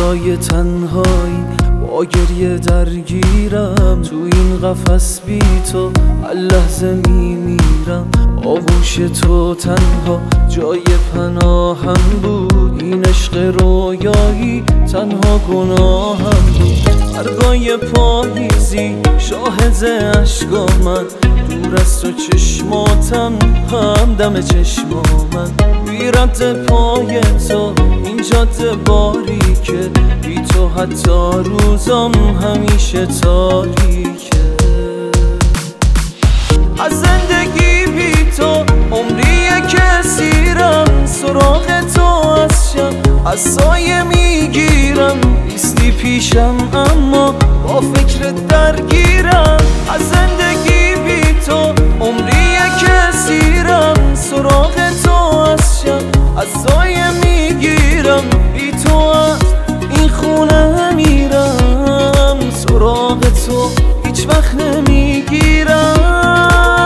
روزای تنهایی با گریه درگیرم، تو این قفس بی تو هر لحظه میمیرم. آغوش تو تنها جای پناهم بود، این عشق رویایی تنها گناهم بود. برگای پاییزی شاهد اشکا من، دور از تو چشماتم همدم چشما من. بی رد پای تو این جاده باریکه، بی تو حتی روزم همیشه تاریکه. از زندگی بی تو عمریه که سیرم، سراغ تو از شب از سایه میگیرم. نیستی پیشم اما با فکر درگیرم. از زندگی بی تو عمریه که سیرم، سراغ تو از شب از سایه میگیرم. بی تو از این خونه میرم، سراغ تو هیچ وقت نمیگیرم.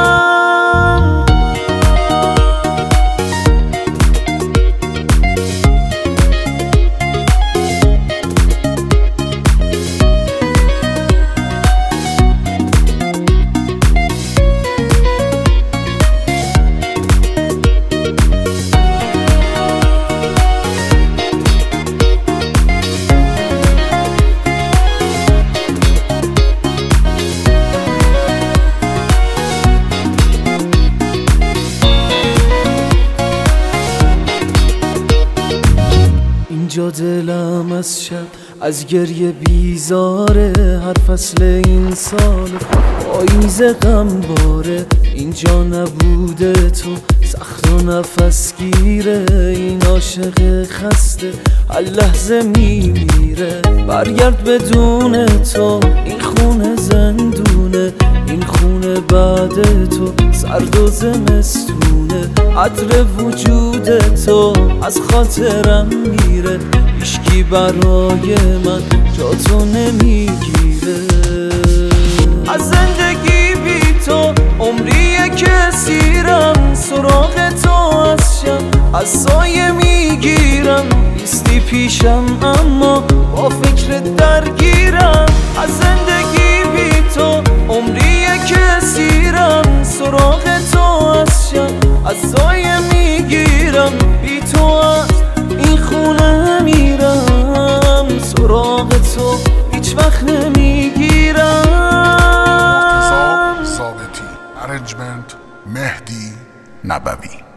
اینجا دلم از شب از گریه بیزاره، هر فصل این سال پاییز غم باره. اینجا نبوده تو سخت و نفس گیره، این عاشق خسته هر لحظه میمیره. برگرد بدون تو این خونه زندونه، این خونه بعد تو سرد و زمستونه. عطر وجود تو از خاطرم میره، هیچکی برای من جا تو نمیگیره. از زندگی بی تو عمریه که سیرم، سراغ تو از شب از سایه میگیرم. نیستی پیشم اما با فکر درگیرم. از زندگی بی تو عمریه که سیرم، سراغ تو از شب از سایه میگیرم. بی تو از این خونه میرم، سراغ تو هیچ وقت نمیگیرم. ثابتی، ارنجمنت مهدی نبوی.